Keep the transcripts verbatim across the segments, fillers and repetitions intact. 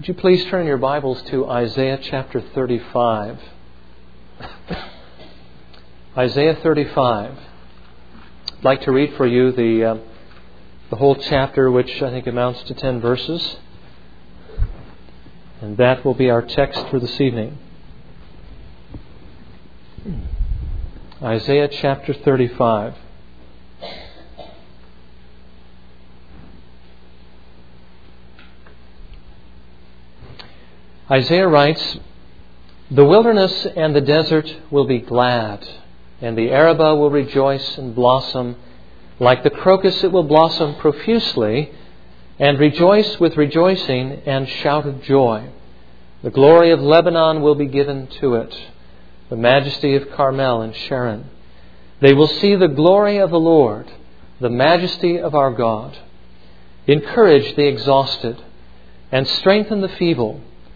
Would you please turn your Bibles to Isaiah chapter thirty-five? Isaiah thirty-five. I'd like to read for you the uh, the whole chapter, which I think amounts to ten verses. And that will be our text for this evening. Isaiah chapter thirty-five. Isaiah writes, "The wilderness and the desert will be glad, and the Arabah will rejoice and blossom. Like the crocus it will blossom profusely, and rejoice with rejoicing and shout of joy. The glory of Lebanon will be given to it, the majesty of Carmel and Sharon. They will see the glory of the Lord, the majesty of our God. Encourage the exhausted, and strengthen the feeble.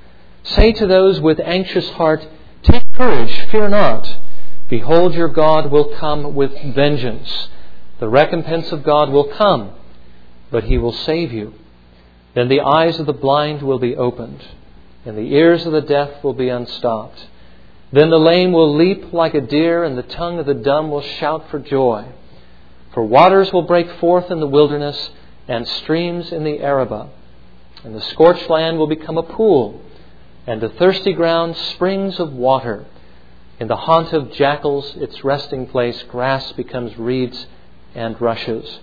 Say to those with anxious heart, take courage, fear not. Behold, your God will come with vengeance. The recompense of God will come, but He will save you. Then the eyes of the blind will be opened, and the ears of the deaf will be unstopped. Then the lame will leap like a deer, and the tongue of the dumb will shout for joy. For waters will break forth in the wilderness, and streams in the Arabah. And the scorched land will become a pool, and the thirsty ground springs of water. In the haunt of jackals, its resting place, grass becomes reeds and rushes.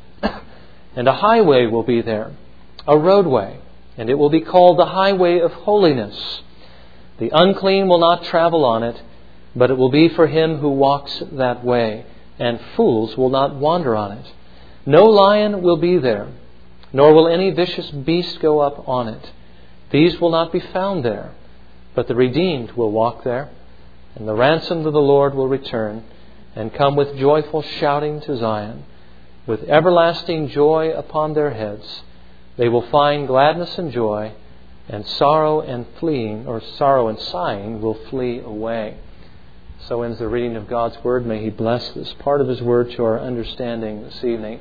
And a highway will be there, a roadway, and it will be called the highway of holiness. The unclean will not travel on it, but it will be for him who walks that way, and fools will not wander on it. No lion will be there, nor will any vicious beast go up on it. These will not be found there. But the redeemed will walk there, and the ransomed of the Lord will return, and come with joyful shouting to Zion. With everlasting joy upon their heads, they will find gladness and joy, and sorrow and fleeing, or sorrow and sighing, will flee away." So ends the reading of God's Word. May He bless this part of His Word to our understanding this evening.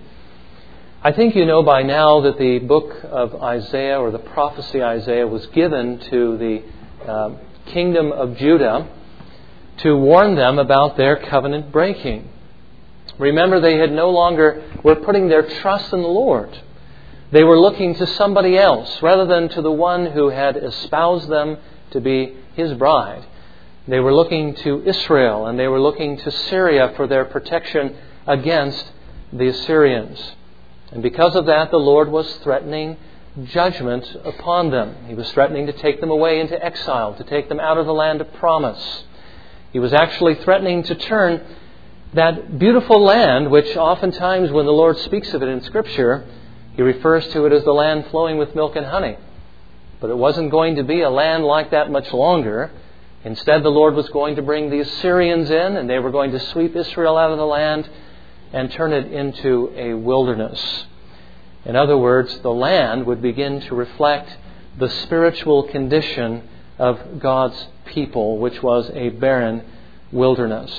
I think you know by now that the book of Isaiah, or the prophecy Isaiah, was given to the Uh, kingdom of Judah to warn them about their covenant breaking. Remember, they had no longer were putting their trust in the Lord. They were looking to somebody else rather than to the one who had espoused them to be His bride. They were looking to Israel, and they were looking to Syria for their protection against the Assyrians. And because of that, the Lord was threatening judgment upon them. He was threatening to take them away into exile, to take them out of the land of promise. He was actually threatening to turn that beautiful land, which oftentimes when the Lord speaks of it in Scripture, He refers to it as the land flowing with milk and honey. But it wasn't going to be a land like that much longer. Instead, the Lord was going to bring the Assyrians in, and they were going to sweep Israel out of the land and turn it into a wilderness. In other words, the land would begin to reflect the spiritual condition of God's people, which was a barren wilderness.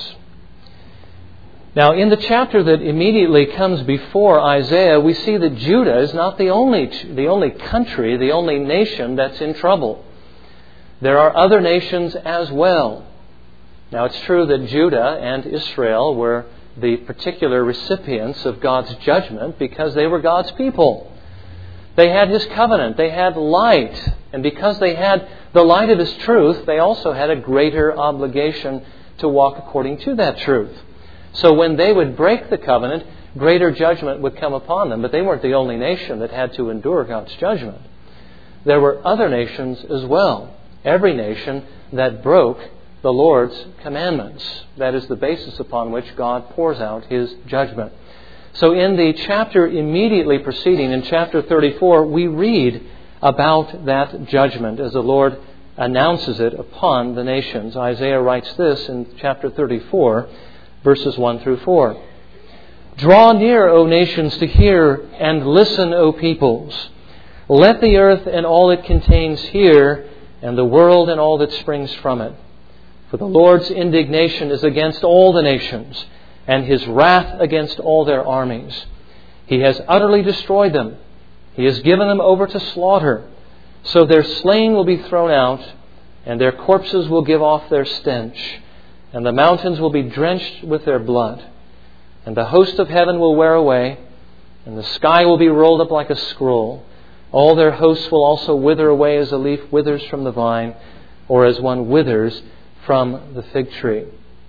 Now, in the chapter that immediately comes before Isaiah, we see that Judah is not the only, the only country, the only nation that's in trouble. There are other nations as well. Now, it's true that Judah and Israel were the particular recipients of God's judgment because they were God's people. They had His covenant. They had light. And because they had the light of His truth, they also had a greater obligation to walk according to that truth. So when they would break the covenant, greater judgment would come upon them. But they weren't the only nation that had to endure God's judgment. There were other nations as well. Every nation that broke the Lord's commandments. That is the basis upon which God pours out His judgment. So in the chapter immediately preceding, in chapter thirty-four, we read about that judgment as the Lord announces it upon the nations. Isaiah writes this in chapter thirty-four, verses one through four. "Draw near, O nations, to hear, and listen, O peoples. Let the earth and all it contains hear, and the world and all that springs from it. For the Lord's indignation is against all the nations, and His wrath against all their armies. He has utterly destroyed them. He has given them over to slaughter. So their slain will be thrown out, and their corpses will give off their stench, and the mountains will be drenched with their blood. And the host of heaven will wear away, and the sky will be rolled up like a scroll. All their hosts will also wither away as a leaf withers from the vine, or as one withers from the fig tree.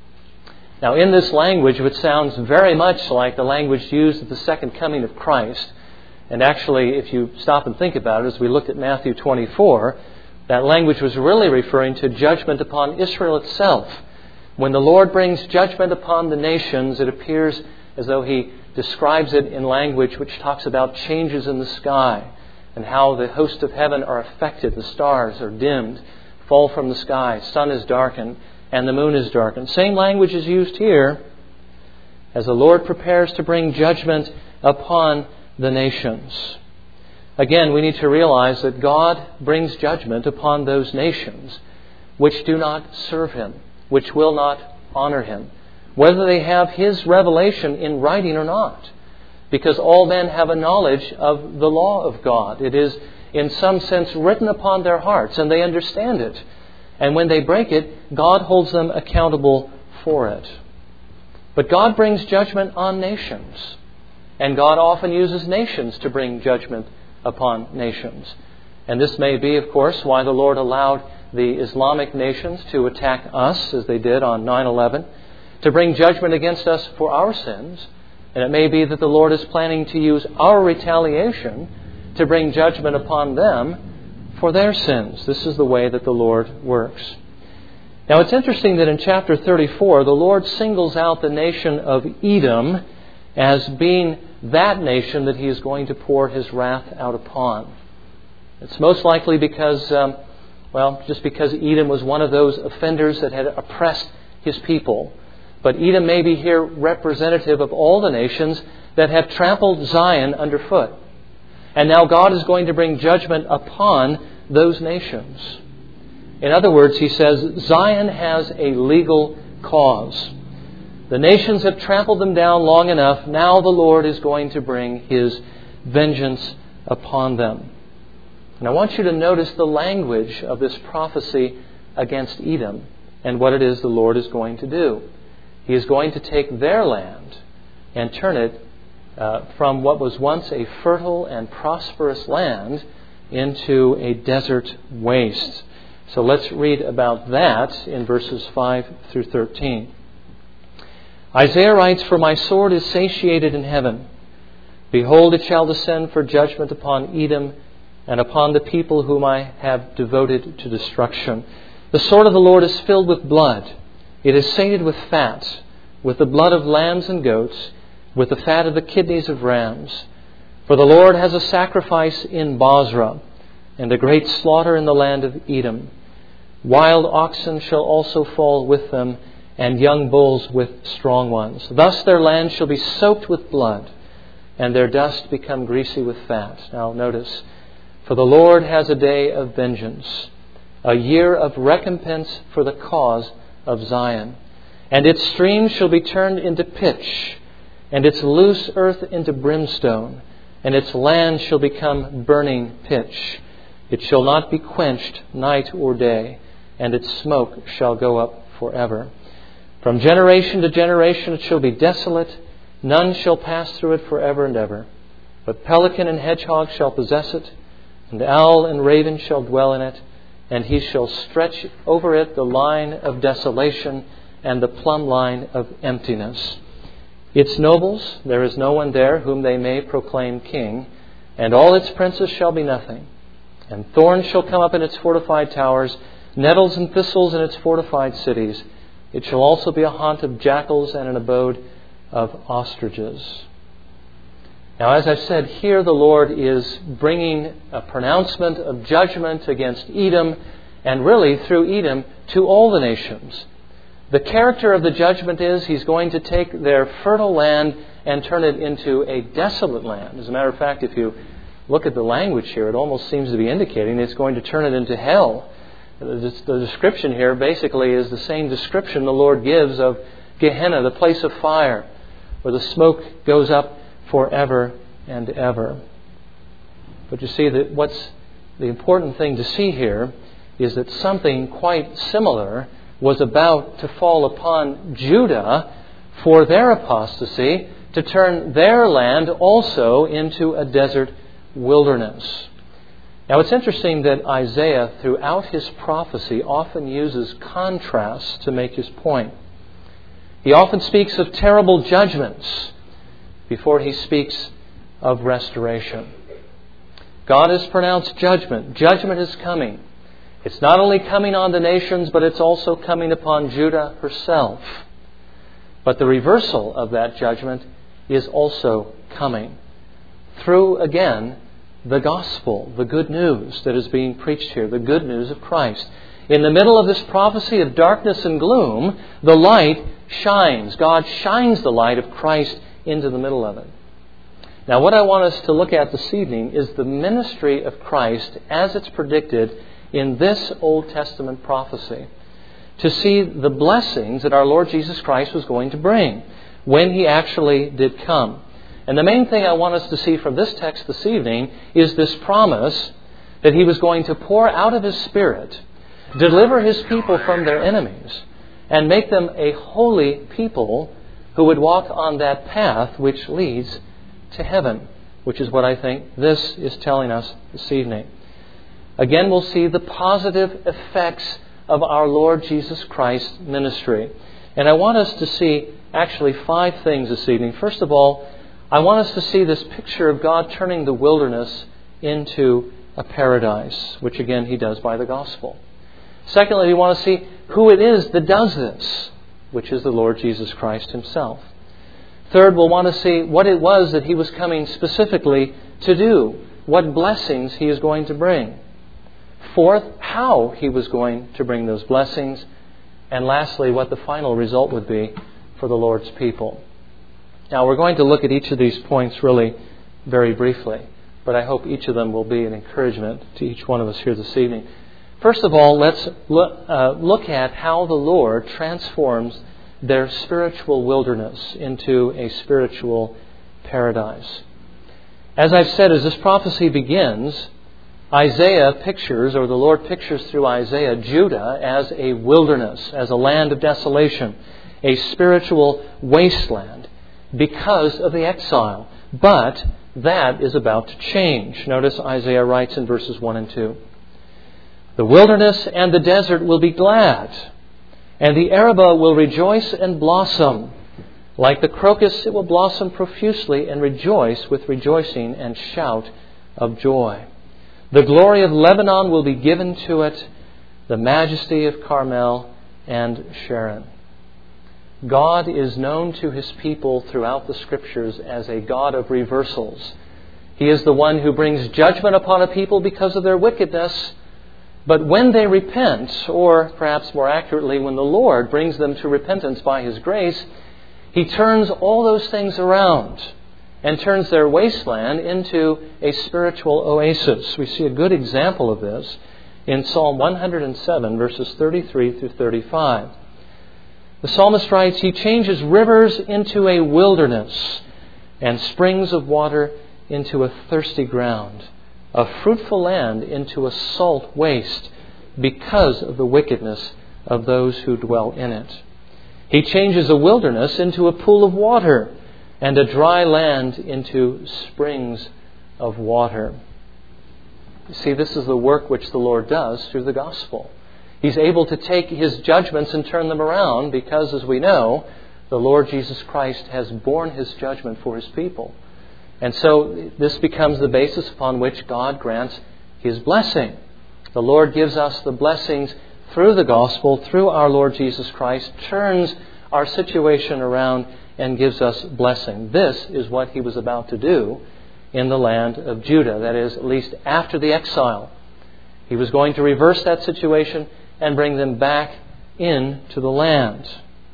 Now, in this language, which sounds very much like the language used at the second coming of Christ, and actually, if you stop and think about it, as we looked at Matthew twenty-four, that language was really referring to judgment upon Israel itself. When the Lord brings judgment upon the nations, it appears as though He describes it in language which talks about changes in the sky and how the host of heaven are affected. The stars are dimmed, fall from the sky, sun is darkened, and the moon is darkened. Same language is used here as the Lord prepares to bring judgment upon the nations. Again, we need to realize that God brings judgment upon those nations which do not serve Him, which will not honor Him, whether they have His revelation in writing or not. Because all men have a knowledge of the law of God. It is, in some sense, written upon their hearts, and they understand it. And when they break it, God holds them accountable for it. But God brings judgment on nations. And God often uses nations to bring judgment upon nations. And this may be, of course, why the Lord allowed the Islamic nations to attack us, as they did on nine eleven, to bring judgment against us for our sins. And it may be that the Lord is planning to use our retaliation to bring judgment upon them for their sins. This is the way that the Lord works. Now, it's interesting that in chapter thirty-four, the Lord singles out the nation of Edom as being that nation that He is going to pour His wrath out upon. It's most likely because, um, well, just because Edom was one of those offenders that had oppressed His people. But Edom may be here representative of all the nations that have trampled Zion underfoot. And now God is going to bring judgment upon those nations. In other words, He says, Zion has a legal cause. The nations have trampled them down long enough. Now the Lord is going to bring His vengeance upon them. And I want you to notice the language of this prophecy against Edom and what it is the Lord is going to do. He is going to take their land and turn it uh, from what was once a fertile and prosperous land into a desert waste. So let's read about that in verses five through thirteen. Isaiah writes, "For my sword is satiated in heaven. Behold, it shall descend for judgment upon Edom and upon the people whom I have devoted to destruction. The sword of the Lord is filled with blood. It is sated with fat, with the blood of lambs and goats, with the fat of the kidneys of rams. For the Lord has a sacrifice in Bozrah, and a great slaughter in the land of Edom. Wild oxen shall also fall with them, and young bulls with strong ones. Thus their land shall be soaked with blood, and their dust become greasy with fat." Now notice, "For the Lord has a day of vengeance, a year of recompense for the cause of Zion. And its streams shall be turned into pitch, and its loose earth into brimstone, and its land shall become burning pitch. It shall not be quenched night or day, and its smoke shall go up forever. From generation to generation it shall be desolate. None shall pass through it forever and ever. But pelican and hedgehog shall possess it, and owl and raven shall dwell in it, and he shall stretch over it the line of desolation and the plumb line of emptiness. Its nobles, there is no one there whom they may proclaim king, and all its princes shall be nothing. And thorns shall come up in its fortified towers, nettles and thistles in its fortified cities. It shall also be a haunt of jackals and an abode of ostriches." Now, as I've said, here the Lord is bringing a pronouncement of judgment against Edom, and really through Edom to all the nations. The character of the judgment is He's going to take their fertile land and turn it into a desolate land. As a matter of fact, if you look at the language here, it almost seems to be indicating it's going to turn it into hell. The description here basically is the same description the Lord gives of Gehenna, the place of fire, where the smoke goes up forever and ever. But you see that what's the important thing to see here is that something quite similar was about to fall upon Judah for their apostasy, to turn their land also into a desert wilderness. Now it's interesting that Isaiah, throughout his prophecy, often uses contrasts to make his point. He often speaks of terrible judgments before he speaks of restoration. God has pronounced judgment. Judgment is coming. It's not only coming on the nations, but it's also coming upon Judah herself. But the reversal of that judgment is also coming through, again, the gospel, the good news that is being preached here, the good news of Christ. In the middle of this prophecy of darkness and gloom, the light shines. God shines the light of Christ into the middle of it. Now, what I want us to look at this evening is the ministry of Christ as it's predicted in this Old Testament prophecy, to see the blessings that our Lord Jesus Christ was going to bring when He actually did come. And the main thing I want us to see from this text this evening is this promise that He was going to pour out of His Spirit, deliver His people from their enemies, and make them a holy people who would walk on that path which leads to heaven, which is what I think this is telling us this evening. Again, we'll see the positive effects of our Lord Jesus Christ's ministry. And I want us to see actually five things this evening. First of all, I want us to see this picture of God turning the wilderness into a paradise, which again He does by the gospel. Secondly, we want to see who it is that does this, which is the Lord Jesus Christ Himself. Third, we'll want to see what it was that He was coming specifically to do, what blessings He is going to bring. Fourth, how He was going to bring those blessings. And lastly, what the final result would be for the Lord's people. Now, we're going to look at each of these points really very briefly, but I hope each of them will be an encouragement to each one of us here this evening. First of all, let's look, uh, look at how the Lord transforms their spiritual wilderness into a spiritual paradise. As I've said, as this prophecy begins, Isaiah pictures, or the Lord pictures through Isaiah, Judah as a wilderness, as a land of desolation, a spiritual wasteland because of the exile. But that is about to change. Notice Isaiah writes in verses one and two. The wilderness and the desert will be glad, and the Arabah will rejoice and blossom. Like the crocus, it will blossom profusely and rejoice with rejoicing and shout of joy. The glory of Lebanon will be given to it, the majesty of Carmel and Sharon. God is known to His people throughout the Scriptures as a God of reversals. He is the one who brings judgment upon a people because of their wickedness. But when they repent, or perhaps more accurately, when the Lord brings them to repentance by His grace, He turns all those things around and turns their wasteland into a spiritual oasis. We see a good example of this in Psalm one hundred seven, verses thirty-three through thirty-five. The psalmist writes, He changes rivers into a wilderness and springs of water into a thirsty ground, a fruitful land into a salt waste because of the wickedness of those who dwell in it. He changes a wilderness into a pool of water and a dry land into springs of water. You see, this is the work which the Lord does through the gospel. He's able to take His judgments and turn them around because, as we know, the Lord Jesus Christ has borne His judgment for His people. And so this becomes the basis upon which God grants His blessing. The Lord gives us the blessings through the gospel, through our Lord Jesus Christ, turns our situation around and gives us blessing. This is what He was about to do in the land of Judah. That is, at least after the exile. He was going to reverse that situation and bring them back into the land.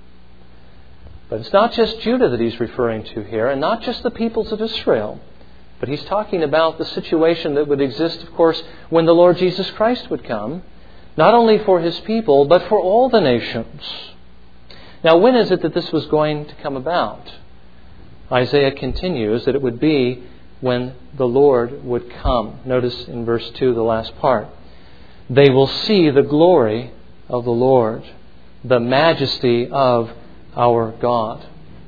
But it's not just Judah that He's referring to here, and not just the peoples of Israel. But He's talking about the situation that would exist, of course, when the Lord Jesus Christ would come, not only for His people, but for all the nations. Now, when is it that this was going to come about? Isaiah continues that it would be when the Lord would come. Notice in verse two, the last part. They will see the glory of the Lord, the majesty of our God.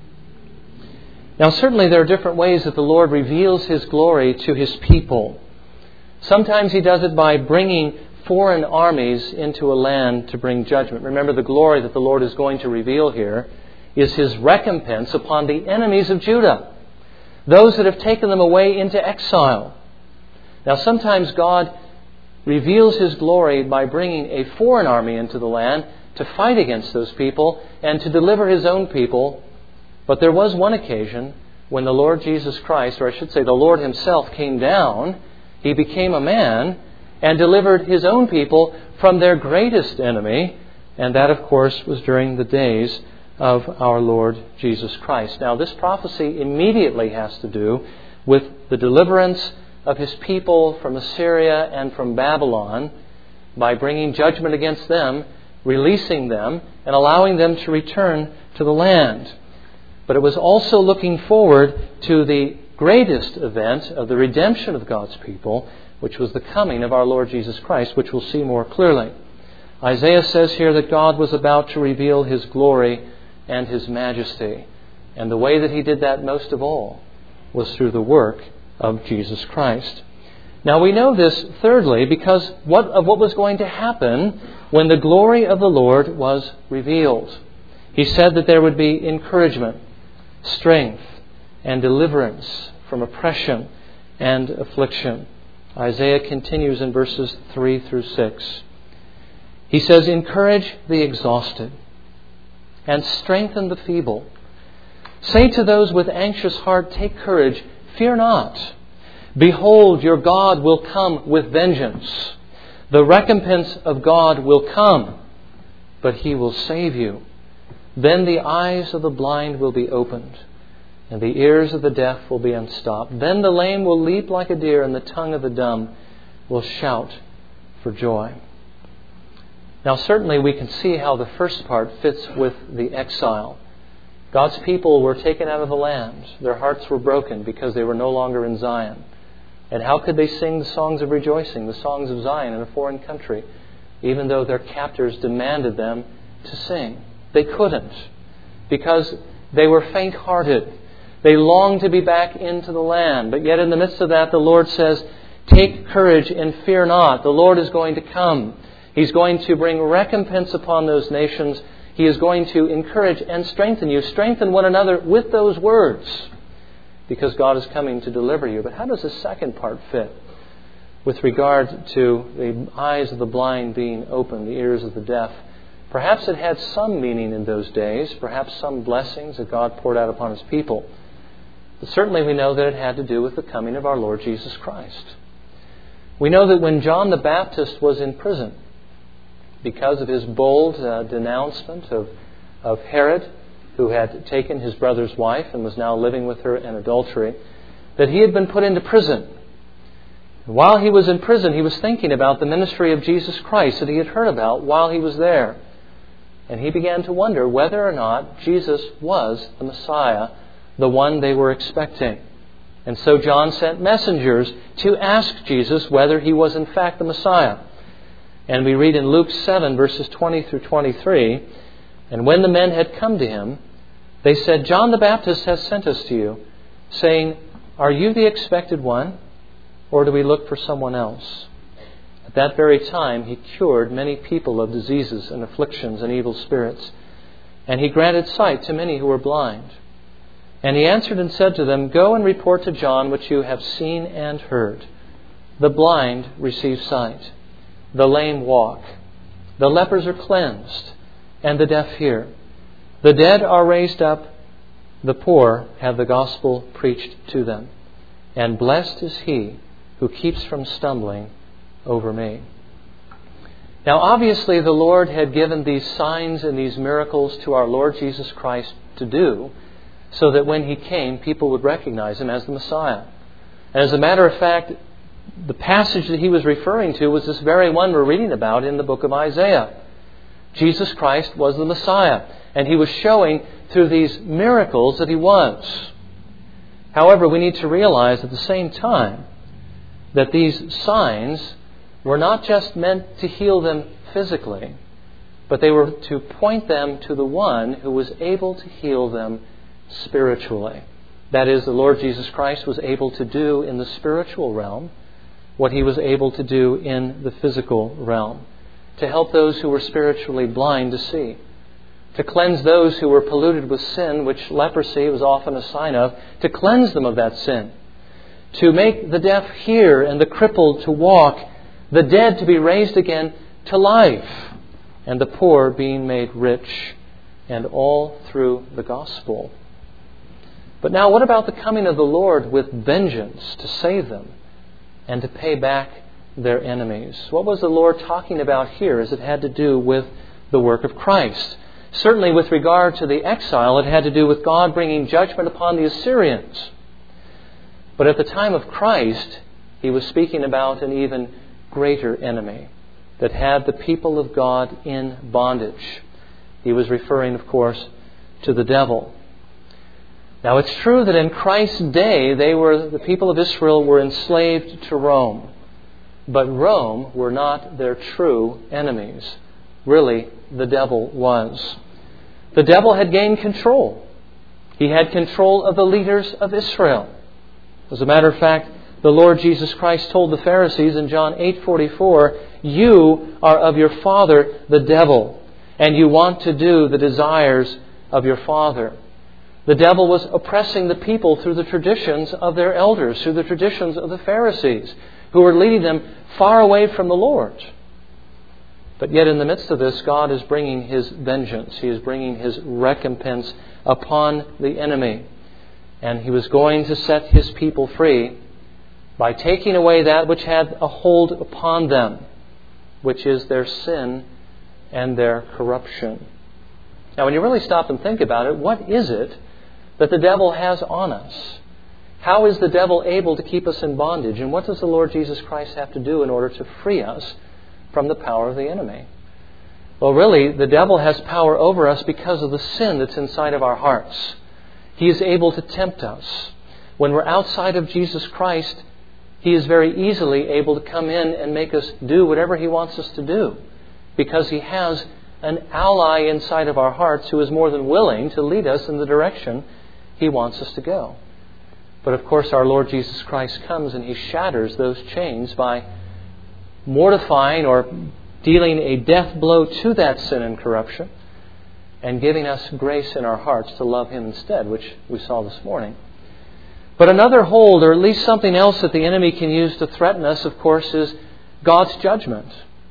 Now, certainly there are different ways that the Lord reveals His glory to His people. Sometimes He does it by bringing foreign armies into a land to bring judgment. Remember, the glory that the Lord is going to reveal here is His recompense upon the enemies of Judah, those that have taken them away into exile. Now, sometimes God reveals His glory by bringing a foreign army into the land to fight against those people and to deliver His own people. But there was one occasion when the Lord Jesus Christ, or I should say the Lord Himself, came down. He became a man and delivered His own people from their greatest enemy. And that, of course, was during the days of our Lord Jesus Christ. Now, this prophecy immediately has to do with the deliverance of His people from Assyria and from Babylon by bringing judgment against them, releasing them, and allowing them to return to the land. But it was also looking forward to the greatest event of the redemption of God's people, which was the coming of our Lord Jesus Christ, which we'll see more clearly. Isaiah says here that God was about to reveal His glory and His majesty. And the way that He did that most of all was through the work of Jesus Christ. Now we know this, thirdly, because what, of what was going to happen when the glory of the Lord was revealed. He said that there would be encouragement, strength, and deliverance from oppression and affliction. Isaiah continues in verses three through six. He says, "Encourage the exhausted and strengthen the feeble. Say to those with anxious heart, take courage, fear not. Behold, your God will come with vengeance. The recompense of God will come, but He will save you. Then the eyes of the blind will be opened, and the ears of the deaf will be unstopped. Then the lame will leap like a deer, and the tongue of the dumb will shout for joy." Now, certainly we can see how the first part fits with the exile. God's people were taken out of the land. Their hearts were broken because they were no longer in Zion. And how could they sing the songs of rejoicing, the songs of Zion in a foreign country, even though their captors demanded them to sing? They couldn't, because they were faint-hearted. They longed to be back into the land. But yet in the midst of that, the Lord says, take courage and fear not. The Lord is going to come. He's going to bring recompense upon those nations. He is going to encourage and strengthen you. Strengthen one another with those words, because God is coming to deliver you. But how does the second part fit with regard to the eyes of the blind being opened, the ears of the deaf? Perhaps it had some meaning in those days, perhaps some blessings that God poured out upon His people. But certainly we know that it had to do with the coming of our Lord Jesus Christ. We know that when John the Baptist was in prison, because of his bold uh, denouncement of, of Herod, who had taken his brother's wife and was now living with her in adultery, that he had been put into prison. And while he was in prison, he was thinking about the ministry of Jesus Christ that he had heard about while he was there. And he began to wonder whether or not Jesus was the Messiah, the one they were expecting. And so John sent messengers to ask Jesus whether He was in fact the Messiah. And we read in Luke seven, verses twenty through twenty-three, "And when the men had come to Him, they said, 'John the Baptist has sent us to you, saying, Are you the expected one, or do we look for someone else?' At that very time He cured many people of diseases and afflictions and evil spirits, and He granted sight to many who were blind. And He answered and said to them, 'Go and report to John what you have seen and heard. The blind receive sight, the lame walk, the lepers are cleansed, and the deaf hear. The dead are raised up, the poor have the gospel preached to them. And blessed is he who keeps from stumbling over me.'" Now obviously the Lord had given these signs and these miracles to our Lord Jesus Christ to do, so that when He came, people would recognize Him as the Messiah. And as a matter of fact, the passage that he was referring to was this very one we're reading about in the book of Isaiah. Jesus Christ was the Messiah, and He was showing through these miracles that He was. However, we need to realize at the same time that these signs were not just meant to heal them physically, but they were to point them to the one who was able to heal them spiritually. That is, the Lord Jesus Christ was able to do in the spiritual realm what He was able to do in the physical realm, to help those who were spiritually blind to see, to cleanse those who were polluted with sin, which leprosy was often a sign of, to cleanse them of that sin, to make the deaf hear and the crippled to walk, the dead to be raised again to life, and the poor being made rich, and all through the gospel. But now what about the coming of the Lord with vengeance to save them and to pay back their enemies? What was the Lord talking about here as it had to do with the work of Christ? Certainly with regard to the exile, it had to do with God bringing judgment upon the Assyrians. But at the time of Christ, He was speaking about an even greater enemy that had the people of God in bondage. He was referring, of course, to the devil. Now, it's true that in Christ's day, they were the people of Israel were enslaved to Rome. But Rome were not their true enemies. Really, the devil was. The devil had gained control. He had control of the leaders of Israel. As a matter of fact, the Lord Jesus Christ told the Pharisees in John eight forty-four, "You are of your father, the devil, and you want to do the desires of your father." The devil was oppressing the people through the traditions of their elders, through the traditions of the Pharisees, who were leading them far away from the Lord. But yet in the midst of this, God is bringing His vengeance. He is bringing His recompense upon the enemy. And He was going to set His people free by taking away that which had a hold upon them, which is their sin and their corruption. Now, when you really stop and think about it, what is it that the devil has on us? How is the devil able to keep us in bondage? And what does the Lord Jesus Christ have to do in order to free us from the power of the enemy? Well, really, the devil has power over us because of the sin that's inside of our hearts. He is able to tempt us. When we're outside of Jesus Christ, he is very easily able to come in and make us do whatever he wants us to do, because he has an ally inside of our hearts who is more than willing to lead us in the direction he wants us to go. But of course, our Lord Jesus Christ comes and he shatters those chains by mortifying or dealing a death blow to that sin and corruption and giving us grace in our hearts to love him instead, which we saw this morning. But another hold, or at least something else that the enemy can use to threaten us, of course, is God's judgment.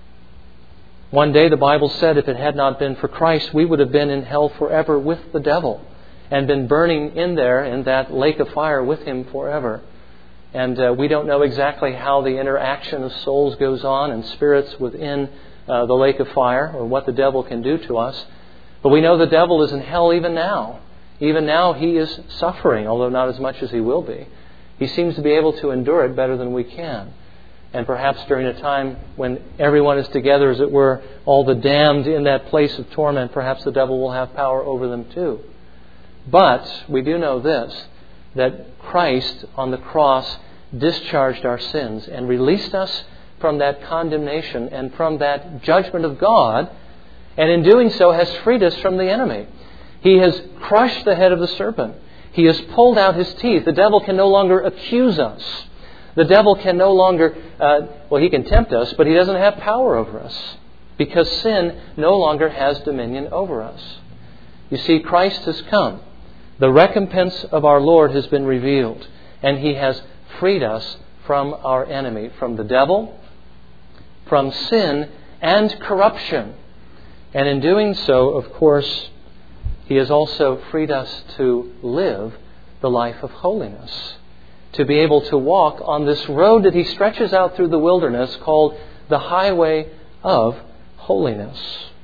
One day the Bible said if it had not been for Christ, we would have been in hell forever with the devil and been burning in there in that lake of fire with him forever. And uh, we don't know exactly how the interaction of souls goes on and spirits within uh, the lake of fire, or what the devil can do to us. But we know the devil is in hell even now. Even now he is suffering, although not as much as he will be. He seems to be able to endure it better than we can. And perhaps during a time when everyone is together, as it were, all the damned in that place of torment, perhaps the devil will have power over them too. But we do know this, that Christ on the cross discharged our sins and released us from that condemnation and from that judgment of God, and in doing so has freed us from the enemy. He has crushed the head of the serpent. He has pulled out his teeth. The devil can no longer accuse us. The devil can no longer, uh, well, he can tempt us, but he doesn't have power over us, because sin no longer has dominion over us. You see, Christ has come. The recompense of our Lord has been revealed, and he has freed us from our enemy, from the devil, from sin and corruption. And in doing so, of course, he has also freed us to live the life of holiness, to be able to walk on this road that he stretches out through the wilderness called the highway of holiness.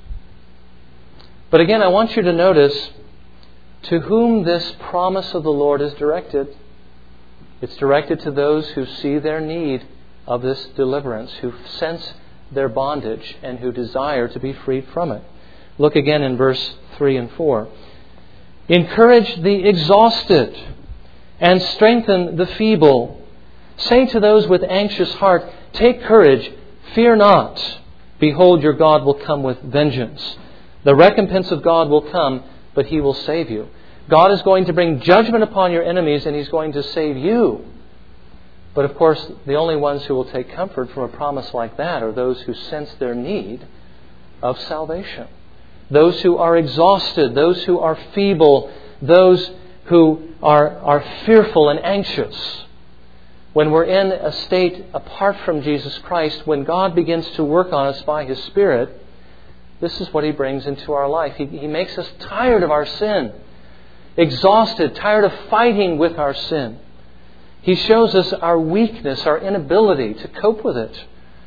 But again, I want you to notice to whom this promise of the Lord is directed. It's directed to those who see their need of this deliverance, who sense their bondage and who desire to be freed from it. Look again in verse three and four. Encourage the exhausted and strengthen the feeble. Say to those with anxious heart, take courage, fear not. Behold, your God will come with vengeance. The recompense of God will come, but He will save you. God is going to bring judgment upon your enemies, and He's going to save you. But of course, the only ones who will take comfort from a promise like that are those who sense their need of salvation. Those who are exhausted, those who are feeble, those who are, are fearful and anxious. When we're in a state apart from Jesus Christ, when God begins to work on us by His Spirit, this is what He brings into our life. He, he makes us tired of our sin, exhausted, tired of fighting with our sin. He shows us our weakness, our inability to cope with it.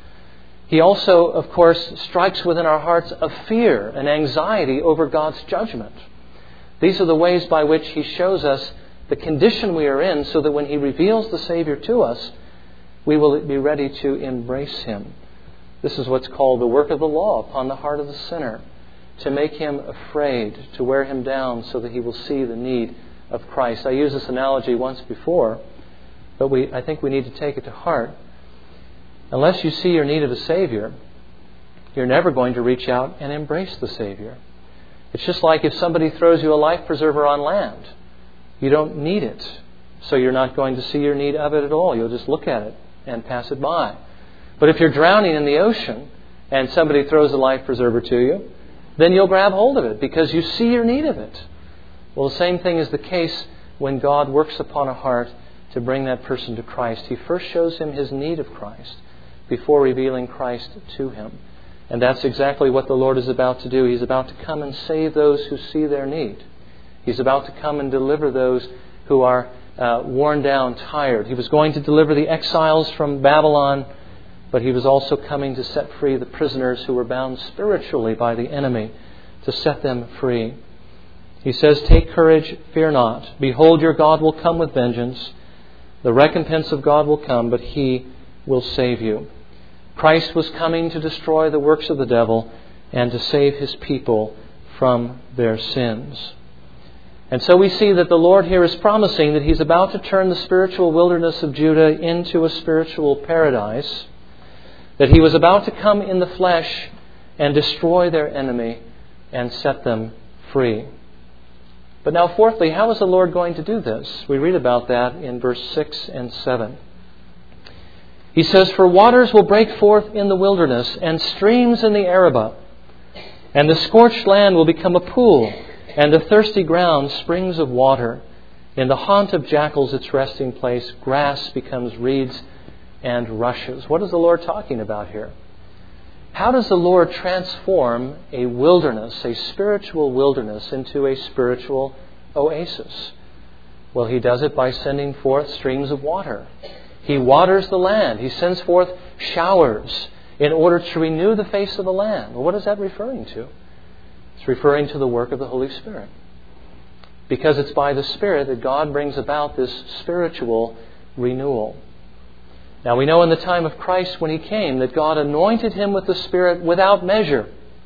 He also, of course, strikes within our hearts a fear and anxiety over God's judgment. These are the ways by which He shows us the condition we are in, so that when He reveals the Savior to us, we will be ready to embrace Him. This is what's called the work of the law upon the heart of the sinner, to make him afraid, to wear him down so that he will see the need of Christ. I used this analogy once before, but we, I think we need to take it to heart. Unless you see your need of a Savior, you're never going to reach out and embrace the Savior. It's just like if somebody throws you a life preserver on land. You don't need it, so you're not going to see your need of it at all. You'll just look at it and pass it by. But if you're drowning in the ocean and somebody throws a life preserver to you, then you'll grab hold of it because you see your need of it. Well, the same thing is the case when God works upon a heart to bring that person to Christ. He first shows him his need of Christ before revealing Christ to him. And that's exactly what the Lord is about to do. He's about to come and save those who see their need. He's about to come and deliver those who are uh, worn down, tired. He was going to deliver the exiles from Babylon, but He was also coming to set free the prisoners who were bound spiritually by the enemy, to set them free. He says, take courage, fear not. Behold, your God will come with vengeance. The recompense of God will come, but He will save you. Christ was coming to destroy the works of the devil and to save His people from their sins. And so we see that the Lord here is promising that He's about to turn the spiritual wilderness of Judah into a spiritual paradise, that He was about to come in the flesh and destroy their enemy and set them free. But now, fourthly, how is the Lord going to do this? We read about that in verse six and seven. He says, for waters will break forth in the wilderness and streams in the Arabah, and the scorched land will become a pool, and the thirsty ground springs of water. In the haunt of jackals, its resting place, grass becomes reeds and rushes. What is the Lord talking about here? How does the Lord transform a wilderness, a spiritual wilderness, into a spiritual oasis? Well, He does it by sending forth streams of water. He waters the land. He sends forth showers in order to renew the face of the land. Well, what is that referring to? It's referring to the work of the Holy Spirit. Because it's by the Spirit that God brings about this spiritual renewal. Now, we know in the time of Christ when He came that God anointed Him with the Spirit without measure.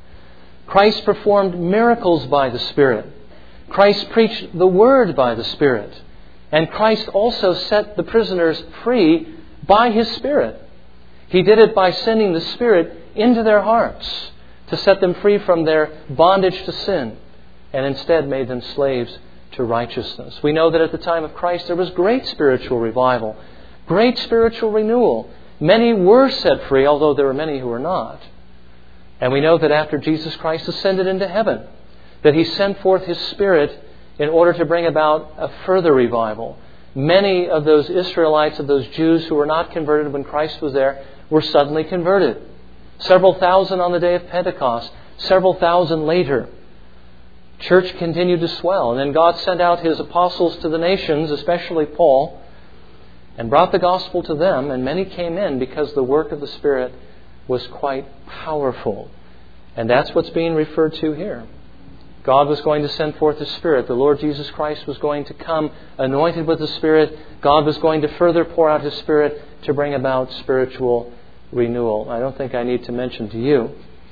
Christ performed miracles by the Spirit. Christ preached the Word by the Spirit. And Christ also set the prisoners free by His Spirit. He did it by sending the Spirit into their hearts to set them free from their bondage to sin, and instead made them slaves to righteousness. We know that at the time of Christ there was great spiritual revival, great spiritual renewal. Many were set free, although there were many who were not. And we know that after Jesus Christ ascended into heaven, that He sent forth His Spirit in order to bring about a further revival. Many of those Israelites, of those Jews who were not converted when Christ was there, were suddenly converted. Several thousand on the day of Pentecost, several thousand later. Church continued to swell. And then God sent out His apostles to the nations, especially Paul, and brought the gospel to them. And many came in because the work of the Spirit was quite powerful. And that's what's being referred to here. God was going to send forth His Spirit. The Lord Jesus Christ was going to come anointed with the Spirit. God was going to further pour out His Spirit to bring about spiritual renewal. I don't think I need to mention to you,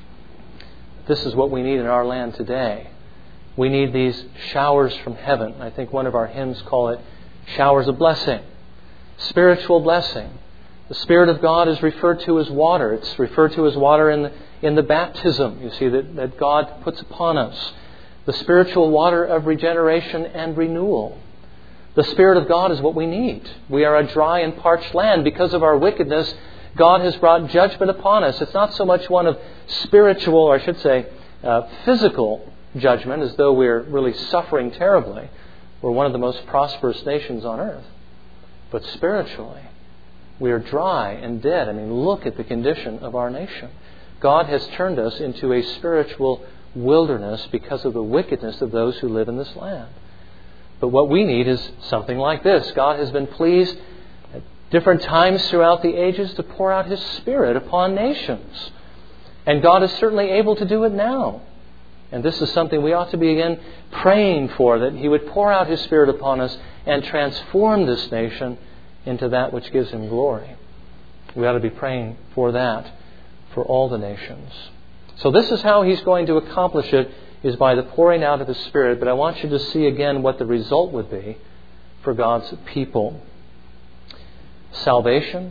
this is what we need in our land today. We need these showers from heaven. I think one of our hymns call it showers of blessing, spiritual blessing. The Spirit of God is referred to as water. It's referred to as water in the, in the baptism, you see, that, that God puts upon us. The spiritual water of regeneration and renewal. The Spirit of God is what we need. We are a dry and parched land. Because of our wickedness, God has brought judgment upon us. It's not so much one of spiritual, or I should say, uh, physical judgment, as though we're really suffering terribly. We're one of the most prosperous nations on earth. But spiritually, we are dry and dead. I mean, look at the condition of our nation. God has turned us into a spiritual wilderness because of the wickedness of those who live in this land. But what we need is something like this. God has been pleased at different times throughout the ages to pour out His Spirit upon nations. And God is certainly able to do it now. And this is something we ought to begin praying for, that He would pour out His Spirit upon us and transform this nation into that which gives Him glory. We ought to be praying for that for all the nations. So this is how He's going to accomplish it, is by the pouring out of His Spirit. But I want you to see again what the result would be for God's people. Salvation,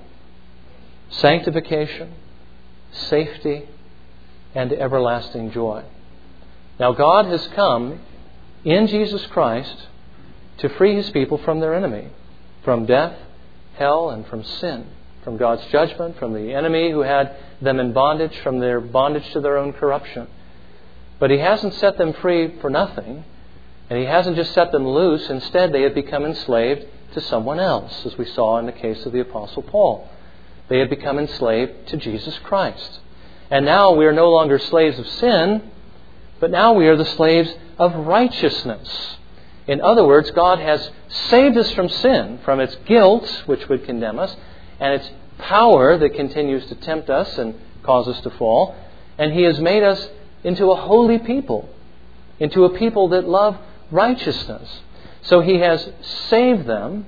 sanctification, safety, and everlasting joy. Now God has come in Jesus Christ to free His people from their enemy, from death, hell, and from sin, from God's judgment, from the enemy who had them in bondage, from their bondage to their own corruption. But He hasn't set them free for nothing, and He hasn't just set them loose. Instead, they have become enslaved to someone else, as we saw in the case of the Apostle Paul. They have become enslaved to Jesus Christ. And now we are no longer slaves of sin, but now we are the slaves of righteousness. In other words, God has saved us from sin, from its guilt, which would condemn us, and its power that continues to tempt us and cause us to fall. And He has made us into a holy people, into a people that love righteousness. So He has saved them,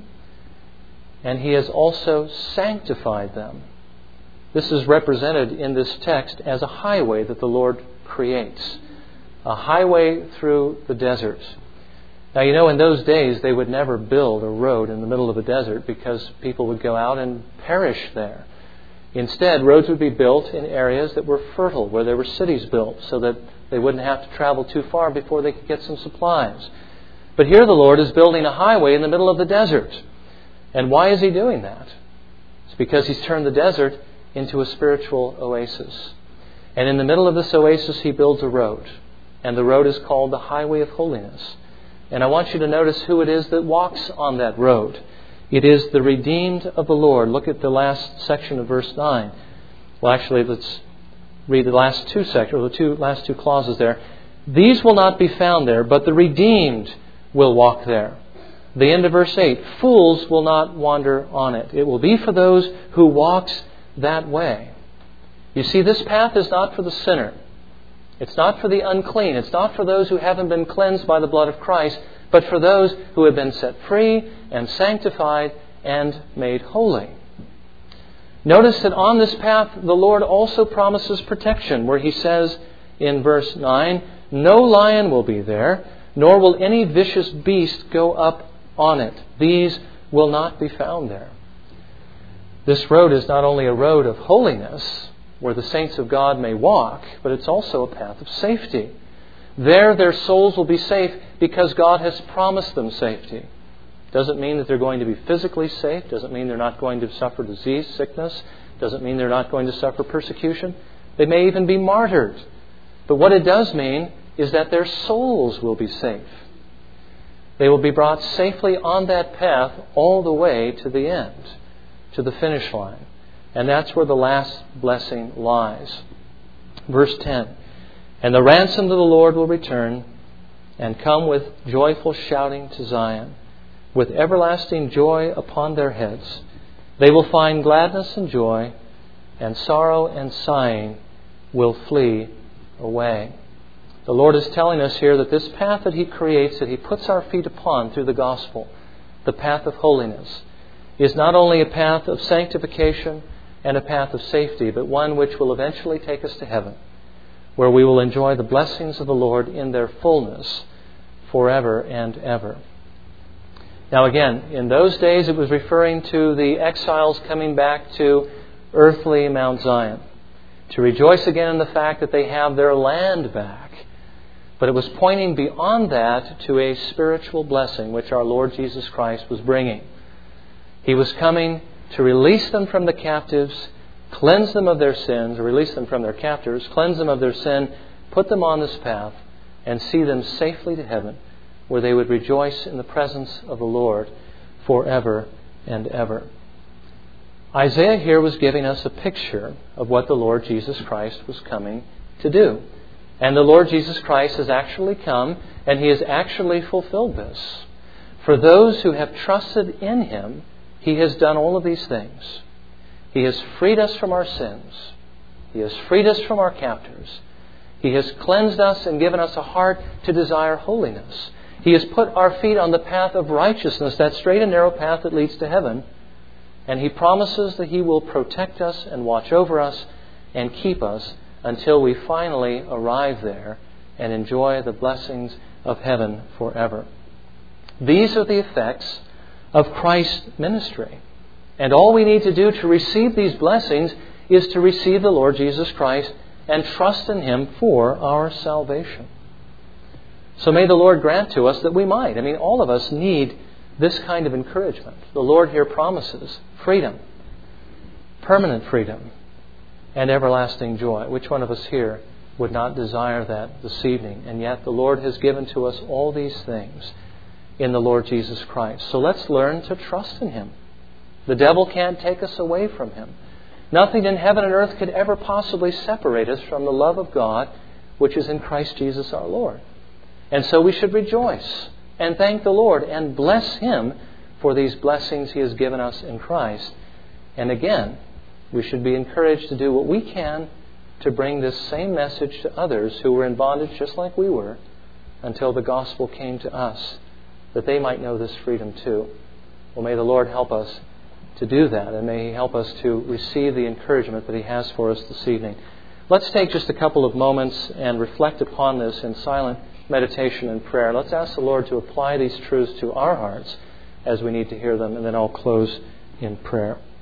and He has also sanctified them. This is represented in this text as a highway that the Lord creates. A highway through the desert. Now, you know, in those days, they would never build a road in the middle of a desert because people would go out and perish there. Instead, roads would be built in areas that were fertile, where there were cities built, so that they wouldn't have to travel too far before they could get some supplies. But here the Lord is building a highway in the middle of the desert. And why is He doing that? It's because He's turned the desert into a spiritual oasis. And in the middle of this oasis, He builds a road. And the road is called the Highway of Holiness. And I want you to notice who it is that walks on that road. It is the redeemed of the Lord. Look at the last section of verse nine. Well, actually, let's read the last two sections, or the two last two clauses there. These will not be found there, but the redeemed will walk there. The end of verse eight. Fools will not wander on it. It will be for those who walks that way. You see, this path is not for the sinner. It's not for the unclean. It's not for those who haven't been cleansed by the blood of Christ, but for those who have been set free and sanctified and made holy. Notice that on this path, the Lord also promises protection, where He says in verse nine, no lion will be there, nor will any vicious beast go up on it. These will not be found there. This road is not only a road of holiness, where the saints of God may walk, but it's also a path of safety. There their souls will be safe because God has promised them safety. Doesn't mean that they're going to be physically safe. Doesn't mean they're not going to suffer disease, sickness. Doesn't mean they're not going to suffer persecution. They may even be martyred. But what it does mean is that their souls will be safe. They will be brought safely on that path all the way to the end, to the finish line. And that's where the last blessing lies. Verse ten. And the ransomed of the Lord will return and come with joyful shouting to Zion, with everlasting joy upon their heads. They will find gladness and joy, and sorrow and sighing will flee away. The Lord is telling us here that this path that He creates, that He puts our feet upon through the gospel, the path of holiness, is not only a path of sanctification and a path of safety, but one which will eventually take us to heaven, where we will enjoy the blessings of the Lord in their fullness forever and ever. Now again, in those days it was referring to the exiles coming back to earthly Mount Zion, to rejoice again in the fact that they have their land back. But it was pointing beyond that to a spiritual blessing which our Lord Jesus Christ was bringing. He was coming to release them from the captives, cleanse them of their sins, or release them from their captors, cleanse them of their sin, put them on this path, and see them safely to heaven, where they would rejoice in the presence of the Lord forever and ever. Isaiah here was giving us a picture of what the Lord Jesus Christ was coming to do. And the Lord Jesus Christ has actually come, and He has actually fulfilled this. For those who have trusted in Him, He has done all of these things. He has freed us from our sins. He has freed us from our captors. He has cleansed us and given us a heart to desire holiness. He has put our feet on the path of righteousness, that straight and narrow path that leads to heaven. And He promises that He will protect us and watch over us and keep us until we finally arrive there and enjoy the blessings of heaven forever. These are the effects of Christ's ministry. And all we need to do to receive these blessings is to receive the Lord Jesus Christ and trust in Him for our salvation. So may the Lord grant to us that we might. I mean, all of us need this kind of encouragement. The Lord here promises freedom, permanent freedom, and everlasting joy. Which one of us here would not desire that this evening? And yet the Lord has given to us all these things in the Lord Jesus Christ. So let's learn to trust in Him. The devil can't take us away from Him. Nothing in heaven and earth could ever possibly separate us from the love of God which is in Christ Jesus our Lord. And so we should rejoice and thank the Lord and bless Him for these blessings He has given us in Christ. And again, we should be encouraged to do what we can to bring this same message to others who were in bondage just like we were until the gospel came to us, that they might know this freedom too. Well, may the Lord help us to do that, and may He help us to receive the encouragement that He has for us this evening. Let's take just a couple of moments and reflect upon this in silent meditation and prayer. Let's ask the Lord to apply these truths to our hearts as we need to hear them, and then I'll close in prayer.